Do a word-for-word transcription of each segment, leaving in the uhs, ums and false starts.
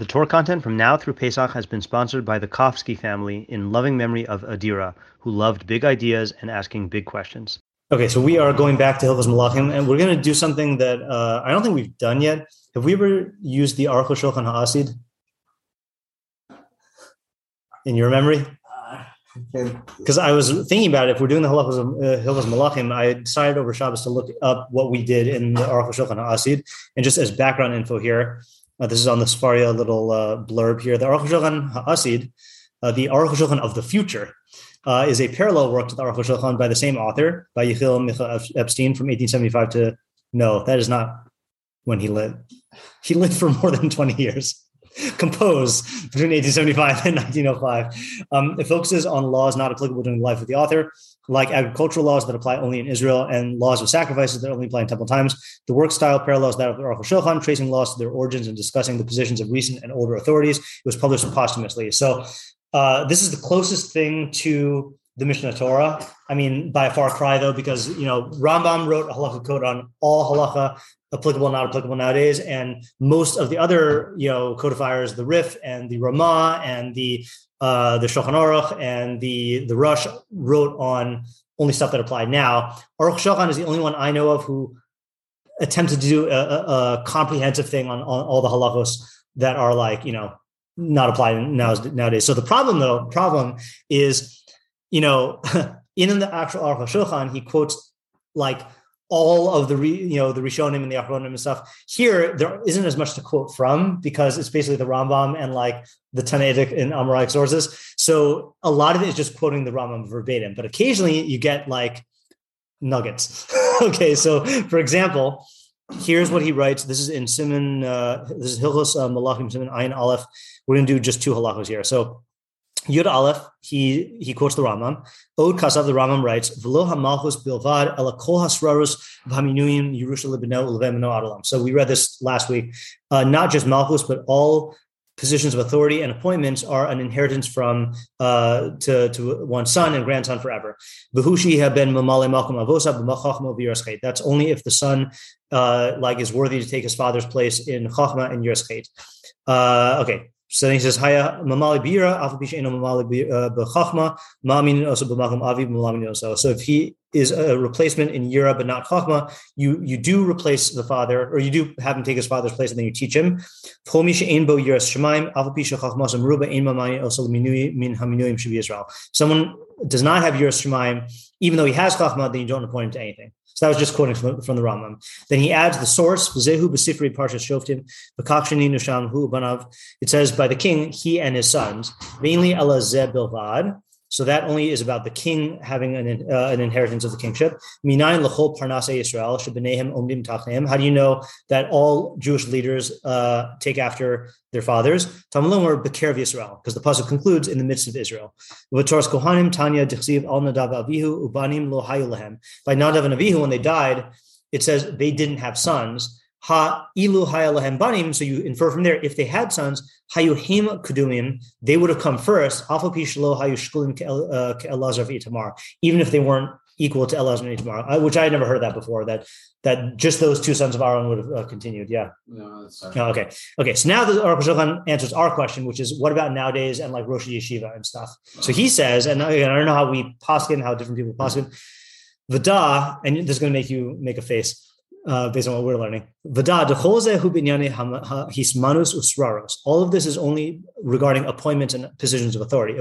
The Torah content from now through Pesach has been sponsored by the Kofsky family in loving memory of Adira, who loved big ideas and asking big questions. Okay, so we are going back to Hilchos Malachim, and we're going to do something that uh, I don't think we've done yet. Have we ever used the Aruch HaShulchan HaAsid in your memory? Because I was thinking about it, if we're doing the Hilchos uh, Hilchos Malachim, I decided over Shabbos to look up what we did in the Aruch HaShulchan HaAsid, and just as background info here, uh, this is on the Sefaria little uh, blurb here. The Aruch HaShulchan HaAsid, uh, the Aruch HaShulchan of the future, uh, is a parallel work to the Aruch HaShulchan by the same author, by Yechiel Michael Epstein from eighteen seventy-five to, no, that is not when he lived. He lived for more than twenty years. Composed between eighteen seventy-five and nineteen oh five. Um, it focuses on laws not applicable during the life of the author, like agricultural laws that apply only in Israel and laws of sacrifices that only apply in temple times. The work style parallels that of the Aruch HaShulchan, tracing laws to their origins and discussing the positions of recent and older authorities. It was published posthumously. So uh, this is the closest thing to the Mishnah Torah. I mean, by a far cry, though, because, you know, Rambam wrote a halakha code on all halakha, applicable, not applicable nowadays. And most of the other, you know, codifiers, the Rif and the Ramah and the uh, the Shulchan Aruch and the, the Rush wrote on only stuff that applied now. Aruch Shulchan is the only one I know of who attempted to do a, a, a comprehensive thing on, on all the halachos that are like, you know, not applying now, nowadays. So the problem, though, problem is, you know, in the actual Aruch HaShulchan, he quotes like all of the, re, you know, the Rishonim and the Achronim and stuff. Here, there isn't as much to quote from because it's basically the Rambam and like the Tannaitic and Amoraic sources. So a lot of it is just quoting the Rambam verbatim, but occasionally you get like nuggets. Okay, so for example, here's what he writes. This is in Siman, uh, this is Hilchos uh, Malachim, Siman Ayin Aleph. We're going to do just two halachos here. So Yud Aleph, he he quotes the Rambam. Od Kasav, the Rambam writes, "V'lo hamalchus bilvad ela kol hasrarus v'haminuyim Yerusha libeno ulevemeno adalam." So we read this last week. Uh, not just malchus, but all positions of authority and appointments are an inheritance from uh, to to one's son and grandson forever. V'hushi ben mamale malchum avosa b'machachma v'yiraschet. That's only if the son uh, like is worthy to take his father's place in chachma and yiraschet. Uh, okay. So then he says, "Haya mamali bira, afapisha eno mamali b'chachma, ma'amin also b'makom avi b'malamin also." So if he is a replacement in yira but not chachma, you you do replace the father, or you do have him take his father's place, and then you teach him. Someone does not have yiras shemaim, even though he has chachma, then you don't appoint him to anything. So that was just quoting from, from the Rambam. Then he adds the source, V'zehu b'sifri parshas Shoftim, v'kachshani nusham hu banav. It says, by the king, he and his sons, mainly ala zeh bilvad. So that only is about the king having an, uh, an inheritance of the kingship. Minayin l'chol parnasei Yisrael, shebenehem omdim tachneim. How do you know that all Jewish leaders uh, take after their fathers? Tamlum or Bekerev Yisrael, because the pasuk concludes in the midst of Israel. V'toras kohanim tanya dichsiv al nadav avihu ubanim lo hayu lehem. By Nadav and Avihu, when they died, it says they didn't have sons. Ha ilu haya lahem banim. So you infer from there, if they had sons, hayuhim kudumim, they would have come first. Alpha pishlo hayu shkulim ke'elazar v'itamar, even if they weren't equal to Elazar and Itamar, which I had never heard that before. That that just those two sons of Aaron would have uh, continued. Yeah. No, that's oh, okay. Okay. So now the Aruch HaShulchan answers our question, which is what about nowadays and like Rosh Yeshiva and stuff. So he says, and again, I don't know how we poskin, how different people poskin. V'da, and this is going to make you make a face. Uh, based on what we're learning. All of this is only regarding appointments and positions of authority.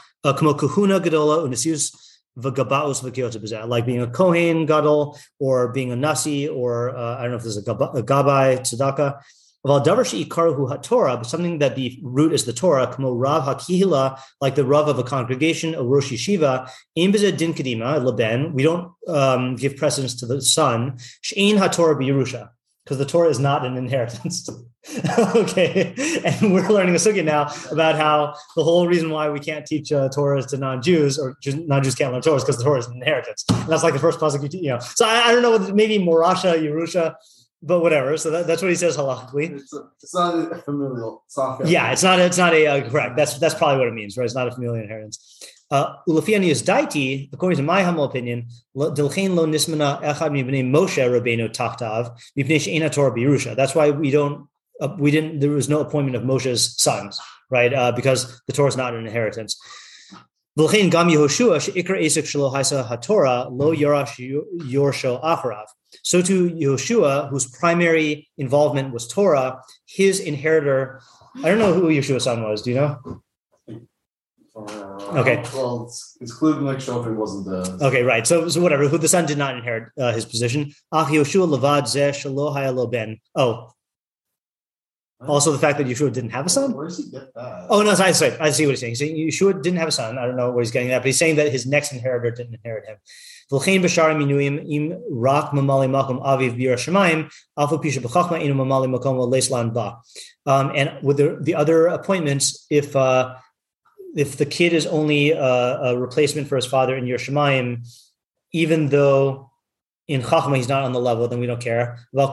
Like being a Kohen Gadol or being a Nasi or uh, I don't know if there's a, gab- a Gabai, Tzedakah. But something that the root is the Torah, Rav HaKihila, like the Rav of a congregation, a Rosh Yeshiva, din Kedima, Leben, we don't um, give precedence to the son, Shein HaTorah B'Yerusha, because the Torah is not an inheritance. Okay, and we're learning a sugya now about how the whole reason why we can't teach uh, Torah to non-Jews, or non-Jews can't learn Torah, is because the Torah is an inheritance. And that's like the first pasuk you teach, you know. So I, I don't know, whether maybe Morasha, Yerusha, but whatever. So that, that's what he says halachically. It's, it's not a familial. It's not familial. Yeah, it's not. It's not a uh, correct. That's that's probably what it means, right? It's not a familial inheritance. Ulafiani is daiti, according to my humble opinion. Dilchein lo nismana echad mibnei Moshe Rabbeinu tachtav mibnei she'ena Torah b'Yerusha. That's why we don't uh, we didn't. There was no appointment of Moshe's sons, right? Uh, because the Torah is not an inheritance. V'lechein gam Yehoshua she'ikra esek shelo haisa haTorah lo yarash yorsho acharav. So to Yehoshua, whose primary involvement was Torah, his inheritor. I don't know who Yeshua's son was. Do you know? Uh, Okay. Well, it's, it's clear like Shofar wasn't the. Okay, right. So, so whatever. Who the son did not inherit uh, his position. Ach Yehoshua levad zeh shelo haya lo ben. Oh. Also, the fact that Yeshua didn't have a son. Where does he get that? Oh no, I see. I see what he's saying. He's saying Yeshua didn't have a son. I don't know what he's getting at, but he's saying that his next inheritor didn't inherit him. V'chein b'shar minuim im rak mamali makom aviv b'yar shemayim alfa pisha b'chachma inu mamali makom leislan ba. And with the, the other appointments, if uh, if the kid is only a, a replacement for his father in Yar Shemayim, even though in Chachma he's not on the level, then we don't care. But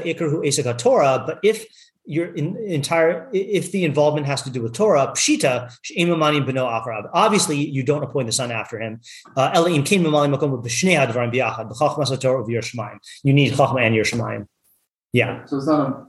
if your in, entire, if the involvement has to do with Torah, pshita she'emamani b'no acharab. Obviously, you don't appoint the son after him. Uh, you need Chachma and Yar Shemayim. Yeah. So it's not a.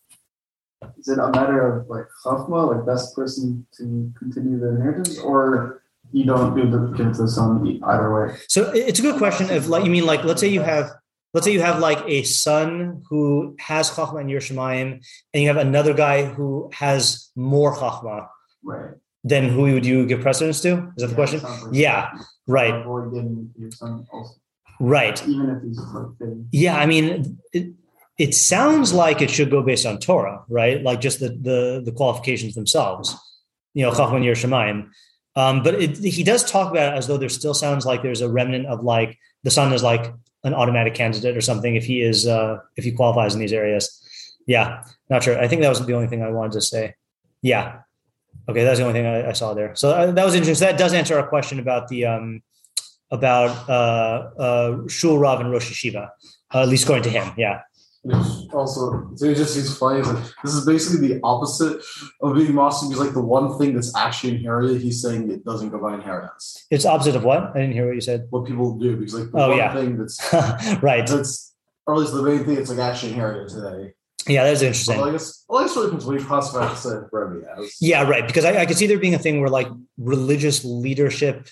Is it a matter of like chachma, like best person to continue the inheritance, or you don't do the give it to the son either way? So it's a good question. Of like, you mean like, let's say you have, let's say you have like a son who has chachma and Yar Shemayim, and you have another guy who has more chachma. Right. Then who would you give precedence to? Is that yeah, the question? Like yeah. Right. Avoid giving your son also. Right. Even if he's like fitting. Yeah. I mean. It, It sounds like it should go based on Torah, right? Like just the the, the qualifications themselves, you know, Chachma and Yar Shemayim. Um, but it, he does talk about it as though there still sounds like there's a remnant of like the son is like an automatic candidate or something if he is uh, if he qualifies in these areas. Yeah, not sure. I think that was the only thing I wanted to say. Yeah, okay, that's the only thing I, I saw there. So uh, that was interesting. So that does answer our question about the um, about uh, uh, Shul Rav and Rosh Yeshiva, uh, at least according to him. Yeah. Which also, so it just seems funny. Like, this is basically the opposite of being Muslim. He's like the one thing that's actually inherited. He's saying it doesn't go by inheritance. It's opposite of what? I didn't hear what you said. What people do, because like the oh, one yeah. thing that's right. That's or at least the main thing that's like actually inherited today. Yeah, that's interesting. Well, I guess well, I guess really completely classified the Rebbe as. Yeah, right. Because I, I could see there being a thing where like religious leadership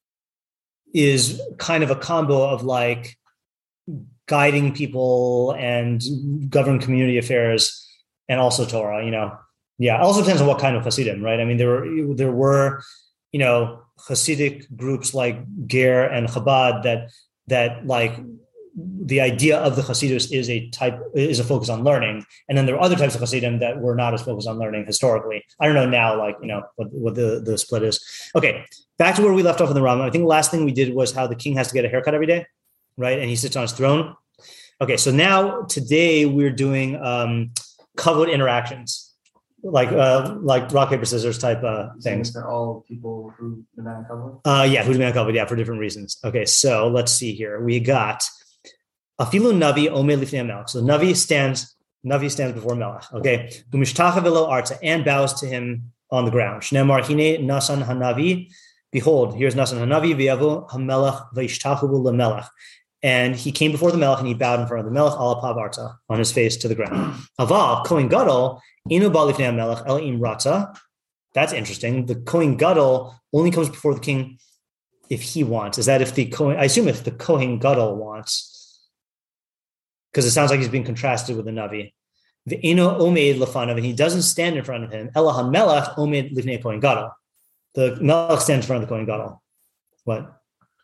is kind of a combo of like guiding people and govern community affairs and also Torah, you know. Yeah, it also depends on what kind of Hasidim, right? I mean, there were there were, you know, Hasidic groups like Ger and Chabad that that like the idea of the Hasidus is a type is a focus on learning, and then there are other types of Hasidim that were not as focused on learning historically. I don't know now, like you know what, what the, the split is. Okay, back to where we left off in the Rambam. I think the last thing we did was how the king has to get a haircut every day, right? And he sits on his throne. Okay, so now today we're doing um, kavod interactions, like uh, like rock paper scissors type uh, things. They're all people who demand kavod. Uh, yeah, who demand kavod, yeah, for different reasons. Okay, so let's see here. We got afilu navi omer lifnei melech. So navi stands, navi stands before melech. Okay, u'mishtachav elo arza, and bows to him on the ground. Shneimar hine nasan hanavi. Behold, here's nasan hanavi v'yavo hamelech v'yishtachavu lemelech. And he came before the Melech and he bowed in front of the Melech, ala pav arza, on his face to the ground. Aval, Kohen Gadol, inu ba lifnei Melech, el im ratza. That's interesting. The Kohen Gadol only comes before the king if he wants. Is that if the Kohen, I assume if the Kohen Gadol wants, because it sounds like he's being contrasted with the Navi. The ino omed lefanav, and he doesn't stand in front of him. Ela hamelech omed lifnei Kohen Gadol. The Melech stands in front of the Kohen Gadol. What?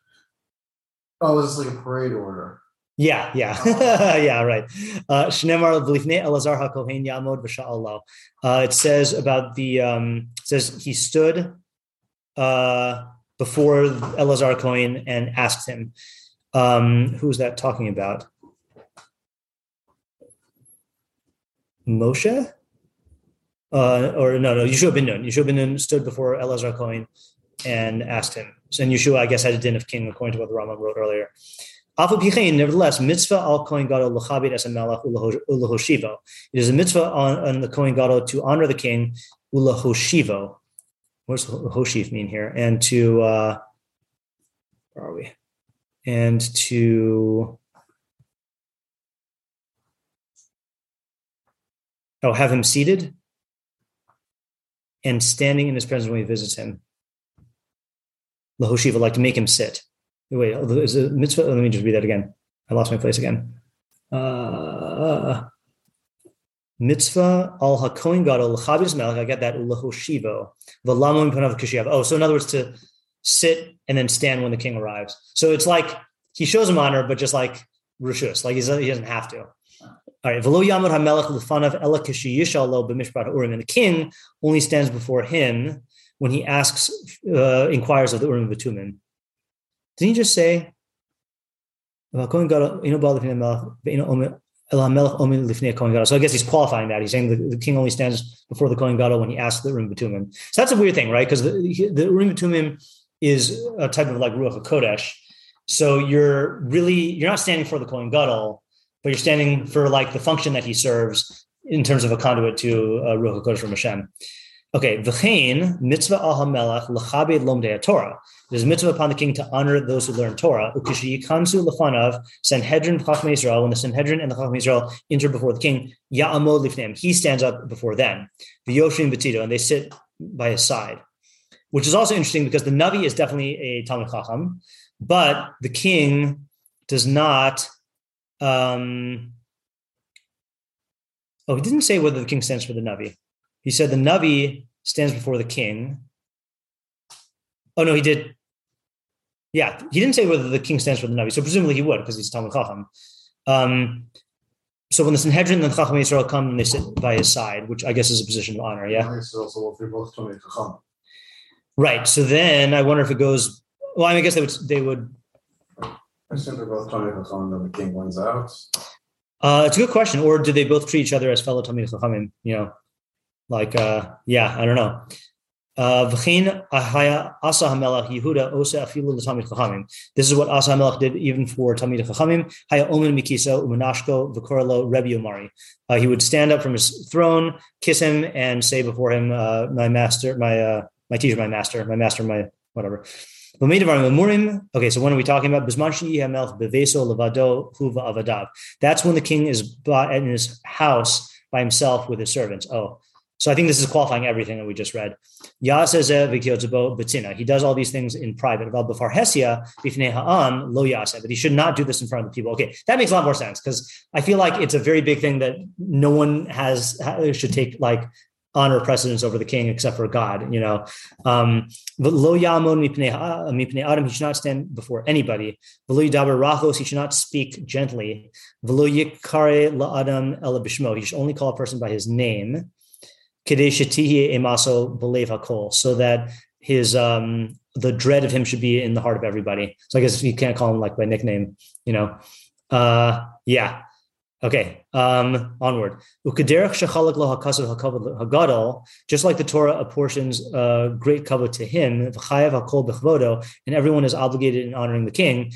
Oh, this is like a parade order. Yeah, yeah, yeah, right. Shneimar v'lifnei Elazar haKohen yamod v'sha'alo. It says about the, um, it says he stood uh, before Elazar Kohen and asked him. Um, who's that talking about? Moshe? Uh, or no, no, Yeshua ben Nun. Yeshua ben Nun stood before Elazar Kohen and asked him. So, and Yeshua, I guess, had a din of king, according to what the Rambam wrote earlier. Nevertheless, mitzvah al Kohen Gadol l'chabed es hamelech u'lehoshivo. It is a mitzvah on, on the Kohen Gadol to honor the king u'lehoshivo. What does hoshiv mean here? And to uh, where are we? And to Oh, have him seated and standing in his presence when he visits him. Lahoshiva, like to make him sit. Wait, is it mitzvah? Let me just read that again. I lost my place again. Uh, mitzvah al hakohen gadol l'chabis melech. I get that lahoshivo v'lamon panav kishiyav. Oh, so in other words, to sit and then stand when the king arrives. So it's like he shows him honor, but just like rishus, like he's, he doesn't have to. All right, v'lo yamod hamelech l'fanav ela kishiyishal lo b'mishpat ha'urim, and the king only stands before him when he asks, uh, inquires of the Urim and Tumim. Didn't he just say, so I guess he's qualifying that. He's saying the, the king only stands before the Kohen Gadol when he asks the Urim and Tumim. So that's a weird thing, right? Because the, the Urim and Tumim is a type of like Ruach HaKodesh. So you're really, you're not standing for the Kohen Gadol, but you're standing for like the function that he serves in terms of a conduit to uh, Ruach HaKodesh from Hashem. Okay, v'chein mitzvah al hamelach l'chabed lomdei Torah. It is mitzvah upon the king to honor those who learn Torah. Ukishiyikansu l'fanav Sanhedrin Chachmei Yisrael. When the Sanhedrin and the Chachmei Yisrael enter before the king, ya'amod lifneim. He stands up before them. V'yoshim b'tito, and they sit by his side. Which is also interesting because the Navi is definitely a Talmid Chacham, but the king does not. Um, oh, he didn't say whether the king stands for the Navi. He said the Navi stands before the king. Oh, no, he did. Yeah, he didn't say whether the king stands for the Navi. So presumably he would because he's Talmid Chacham. Um, so when the Sanhedrin and the Chachmei Yisrael come and they sit by his side, which I guess is a position of honor, yeah? Right. So then I wonder if it goes, well, I, mean, I guess they would, they would. I assume they're both Talmid Chacham and the king wins out. Uh, it's a good question. Or do they both treat each other as fellow Talmid Chachamim, you know? Like, uh, yeah, I don't know. V'chein ahaya Asa HaMelech Yehuda Osa Afilu L'Talmid Chachamim. This is what Asa HaMelech did even for Talmid Chachamim. Haya Omen Mikisa Umanashko V'korlo Rebbe Omari. Uh, he would stand up from his throne, kiss him, and say before him, uh, "My master, my uh, my teacher, my master, my master, my whatever." Okay, so when are we talking about? That's when the king is in his house by himself with his servants. Oh. So I think this is qualifying everything that we just read. He does all these things in private. But he should not do this in front of the people. Okay, that makes a lot more sense because I feel like it's a very big thing that no one has should take like honor precedence over the king except for God, you know. Um, but lo yamon mipnei adam, he should not stand before anybody. V'lo yidaber rachos, he should not speak gently. V'lo yikare la'adam ela b'shmo, he should only call a person by his name. So that his um the dread of him should be in the heart of everybody. So I guess you can't call him like by nickname, you know. Uh yeah. Okay. Um onward. Just like the Torah apportions uh great kavod to him, and everyone is obligated in honoring the king.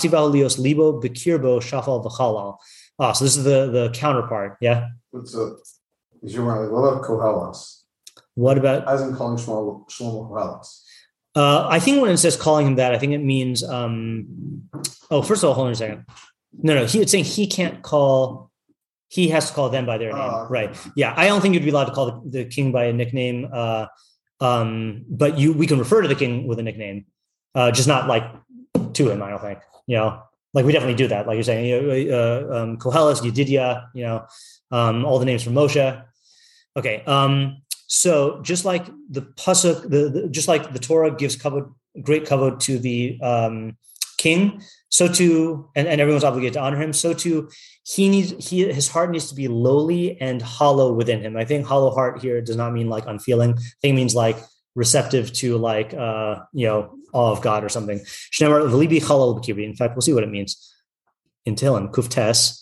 Ah, so this is the the counterpart, yeah. What's up? What about Kohelas? What about? As in calling Shlomo Kohelas. Uh, I think when it says calling him that, I think it means. Um, oh, first of all, hold on a second. No, no, he, it's saying he can't call. He has to call them by their name, uh, right? Yeah, I don't think you'd be allowed to call the, the king by a nickname. Uh, um, but you, we can refer to the king with a nickname, uh, just not like to him. I don't think. You know, like we definitely do that. Like you're saying, you know, uh, um, Kohelas, Yedidia, you know. Um, all the names from Moshe. Okay, um, so just like the pasuk, the, the just like the Torah gives kavod, great kavod to the um, king, so too, and, and everyone's obligated to honor him. So too, he needs he his heart needs to be lowly and hollow within him. I think hollow heart here does not mean like unfeeling. I think it means like receptive to like uh, you know awe of God or something. In fact, we'll see what it means in Tehillim Kuftes.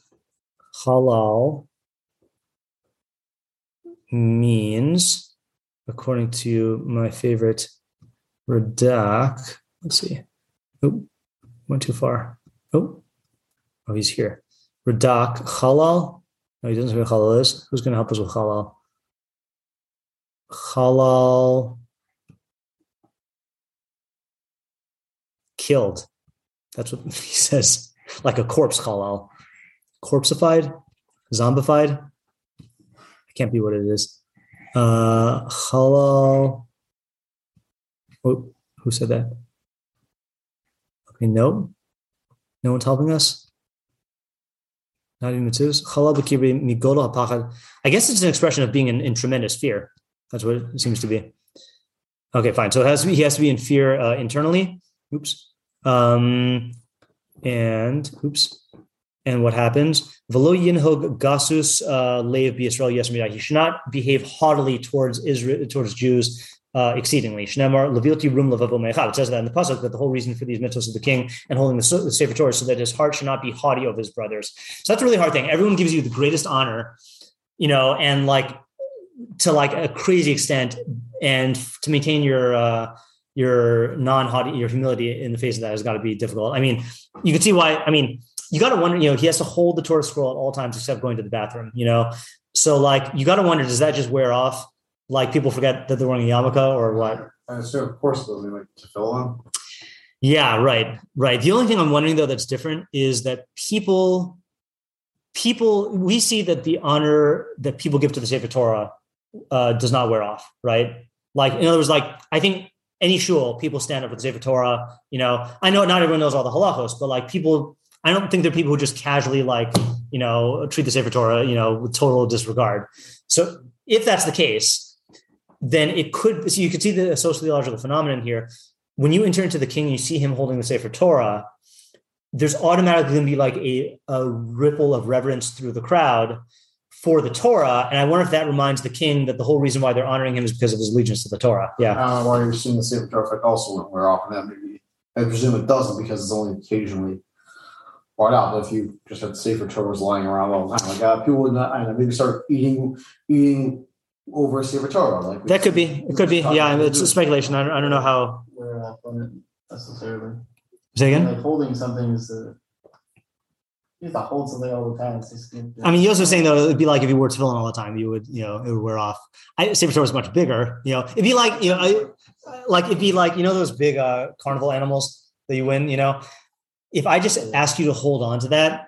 Halal means, according to my favorite Radak, let's see. Oh, went too far. Oh, oh, he's here. Radak, halal. No, he doesn't know who halal is. Who's going to help us with halal? Halal killed. That's what he says. Like a corpse halal. Corpseified, zombified. can't be what it is. Uh, halal. Oh, who said that? Okay, no. No one's helping us? Not even mitzvahs. Halal b'kibri migolo hapachad. I guess it's an expression of being in, in tremendous fear. That's what it seems to be. Okay, fine. So it has to be, he has to be in fear uh, internally. Oops. Um, and, oops. And what happens? V'lo yinhog gasus leiv b'Yisrael yes midah. He should not behave haughtily towards Israel, towards Jews uh, exceedingly. Shneimar levilti rum levavo me'echad. It says that in the pasuk that the whole reason for these mitzvahs of the king and holding the, the Sefer Torah is so that his heart should not be haughty of his brothers. So that's a really hard thing. Everyone gives you the greatest honor, you know, and like to like a crazy extent, and to maintain your uh, your non-haughty, your humility in the face of that has got to be difficult. I mean, you can see why. I mean. You got to wonder, you know, he has to hold the Torah scroll at all times except going to the bathroom, you know? So like, you got to wonder, does that just wear off? Like people forget that they're wearing a yarmulke or what? And so of course, those like tefillin. Yeah, right, right. The only thing I'm wondering though that's different is that people, people, we see that the honor that people give to the Sefer Torah uh, does not wear off, right? Like, in other words, like, I think any shul, people stand up for the Sefer Torah, you know, I know not everyone knows all the halachos, but like people, I don't think there are people who just casually like, you know, treat the Sefer Torah, you know, with total disregard. So if that's the case, then it could, so you could see the sociological phenomenon here. When you enter into the king, you see him holding the Sefer Torah, there's automatically going to be like a, a ripple of reverence through the crowd for the Torah. And I wonder if that reminds the king that the whole reason why they're honoring him is because of his allegiance to the Torah. Yeah. I don't know why you're seeing the Sefer Torah effect also wouldn't wear off, and that maybe, I presume it doesn't because it's only occasionally brought out. But if you just had Sefer Torahs lying around all the time, like uh, people would not, I don't know, maybe start eating eating over a Sefer Torah. Like that could be, it could be, yeah. It's a speculation. I don't, I don't know how. Wear off on it necessarily. Say again? Like holding something is a, you have to hold something all the time. It's just, I mean, you're also saying though, it'd be like if you wore tefillin all the time, you would, you know, it would wear off. I Sefer Torah is much bigger, you know. It'd be like, you know, I, like it'd be like, you know, those big uh, carnival animals that you win, you know. If I just ask you to hold on to that,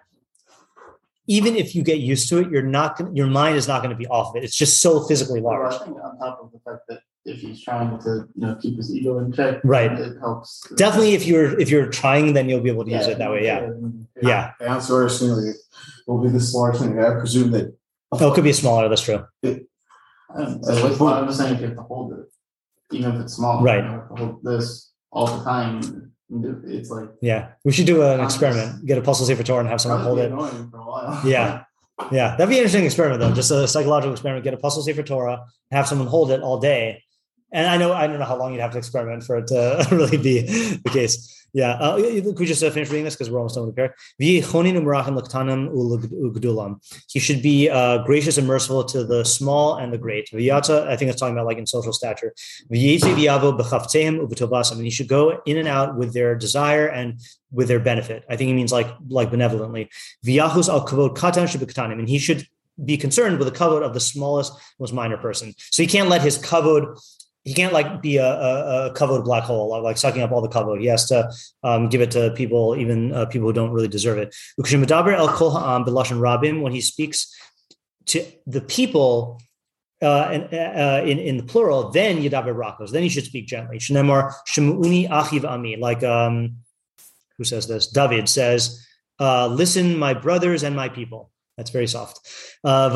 even if you get used to it, you're not gonna, your mind is not going to be off of it. It's just so physically large. I think on top of the fact that if he's trying to, you know, keep his ego in check, right, it helps. Definitely, if you're if you're trying, then you'll be able to yeah, use it that way. Yeah, yeah. yeah. And so assuming it will be this large thing. I presume that. Oh, it could be smaller. That's true. It, I'm just saying if you have to hold it, even if it's small, right? You have to hold this all the time. It's like, yeah, we should do an experiment. Get a puzzle Sefer Torah and have someone hold it. For a while. Yeah, yeah, that'd be an interesting experiment though. Just a psychological experiment. Get a puzzle Sefer Torah, have someone hold it all day. And I know I don't know how long you'd have to experiment for it to really be the case. Yeah, uh, could we just uh, finish reading this because we're almost done with the prayer? He should be uh, gracious and merciful to the small and the great. I think it's talking about like in social stature. I mean, he should go in and out with their desire and with their benefit. I think he means like like benevolently. And he should be concerned with the kavod of the smallest, most minor person. So he can't let his kavod. He can't like be a, a, a kavod black hole, like sucking up all the kavod. He has to um, give it to people, even uh, people who don't really deserve it. When he speaks to the people uh, in, uh, in in the plural, then yadaber rakos. Then he should speak gently. Shneimar shemuuni achiv ami. Like um, who says this? David says, uh, "Listen, my brothers and my people." That's very soft. Uh,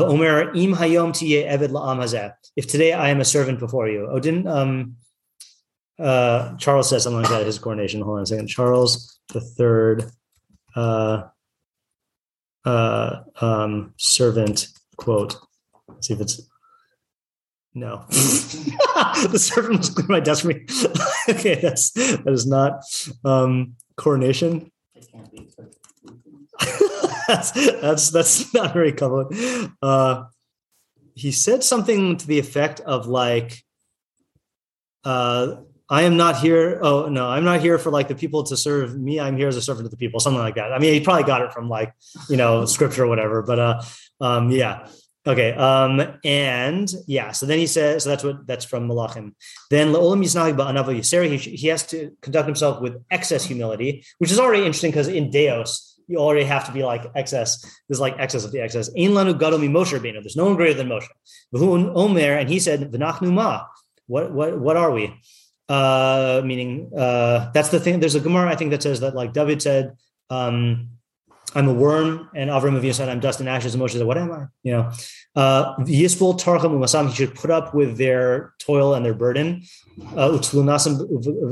if today I am a servant before you. Oh, didn't um, uh, Charles says something like that at his coronation. Hold on a second. Charles the third, uh, uh, um, servant quote. Let's see if it's no. The servant was clear my desk for me. Okay, that's that is not um, coronation. It can't be. that's, that's that's not very common. Uh, he said something to the effect of like, uh, "I am not here. Oh no, I'm not here for like the people to serve me. I'm here as a servant of the people." Something like that. I mean, he probably got it from like you know scripture or whatever. But uh, um, yeah, okay. Um, and yeah, so then he says, so that's what that's from Malachim. Then Le'olam Yisnahig Ba'anav Yisera. He he has to conduct himself with excess humility, which is already interesting because in Deos. you already have to be like excess. There's like excess of the excess. Ein lanu gadol mi Moshe Rabbeinu. There's no one greater than Moshe. V'hu omer, and he said, v'nachnu ma. What what what are we? Uh, meaning uh, that's the thing. There's a Gemara I think that says that like David said, um, I'm a worm, and Avram Avinu said, I'm dust and ashes. And Moshe said, what am I? You know, uh, Yisbol Tarcham Umasam, he should put up with their toil and their burden, Utzlunasam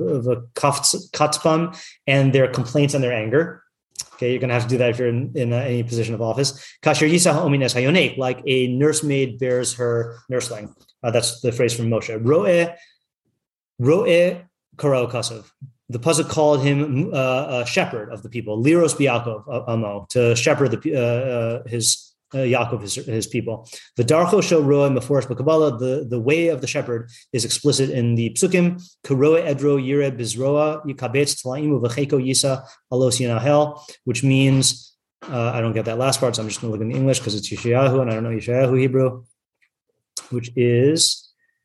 Katzpam, and their complaints and their anger. Okay, you're going to have to do that if you're in, in uh, any position of office. Kasher Yisah Omines Hayonek, like a nursemaid bears her nursling. Uh, that's the phrase from Moshe. Ro'eh, Ro'eh Karo Kasav. The pasuk called him uh, a shepherd of the people, Liros B'Yakov Amo, to shepherd the, uh, uh, his uh, Yaakov, his, his people. The Darcho Shel Roa Meforish B'Kabbalah, the the way of the shepherd is explicit in the psukim. Karoe Edro Yire Bizroa Yikabetz Tlaim Uvecheko Yisa Alos Yinahel, which means uh, I don't get that last part, so I'm just going to look in English because it's Yeshayahu and I don't know Yeshayahu Hebrew, which is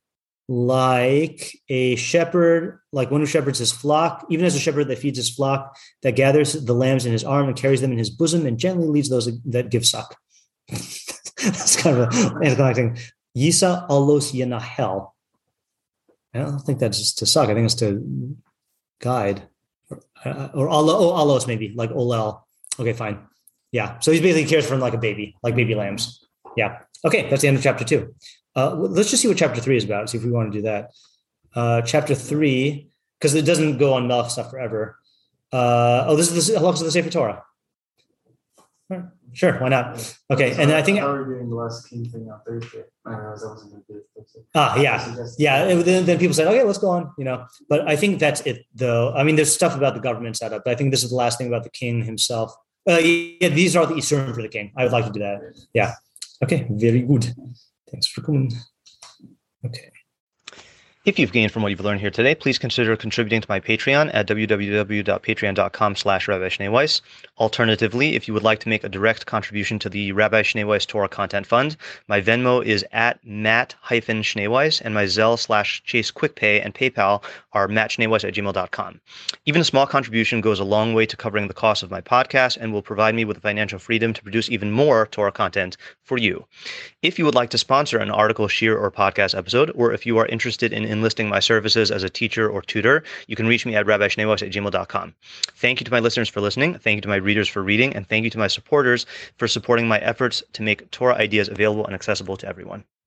like a shepherd, like one who shepherds his flock, even as a shepherd that feeds his flock, that gathers the lambs in his arm and carries them in his bosom and gently leads those that give suck. That's kind of an anticlimactic. Yisa alos yenahel. I don't think that's just to suck. I think it's to guide. Or, or oh, alos maybe, like olel. Okay, fine. Yeah. So he basically cares for like a baby, like baby lambs. Yeah. Okay, that's the end of chapter two. Uh, let's just see what chapter three is about. See if we want to do that. Uh, chapter three, because it doesn't go on Melech stuff forever. Uh, oh, this is the halachos of the Sefer Torah. Right. Sure, why not? Okay, so and then I think I were doing the last king thing on Thursday. I realized I wasn't going to do it Thursday. Ah, yeah, yeah. And then, then people said, okay, let's go on. You know, but I think that's it, though. I mean, there's stuff about the government setup, but I think this is the last thing about the king himself. Uh, yeah, these are the Isurim for the king. I would like to do that. Yeah. Okay. Very good. Thanks for coming. Okay. If you've gained from what you've learned here today, please consider contributing to my Patreon at www.patreon.com slash Rabbi Shnei Weiss. Alternatively, if you would like to make a direct contribution to the Rabbi Shnei Weiss Torah Content Fund, my Venmo is at Matt-Schneeweiss, and my Zelle slash Chase QuickPay and PayPal are mattschneeweiss at gmail dot com. Even a small contribution goes a long way to covering the cost of my podcast and will provide me with the financial freedom to produce even more Torah content for you. If you would like to sponsor an article, shir, or podcast episode, or if you are interested in enlisting my services as a teacher or tutor, you can reach me at rabbi schneeweiss at gmail dot com. Thank you to my listeners for listening. Thank you to my readers for reading. And thank you to my supporters for supporting my efforts to make Torah ideas available and accessible to everyone.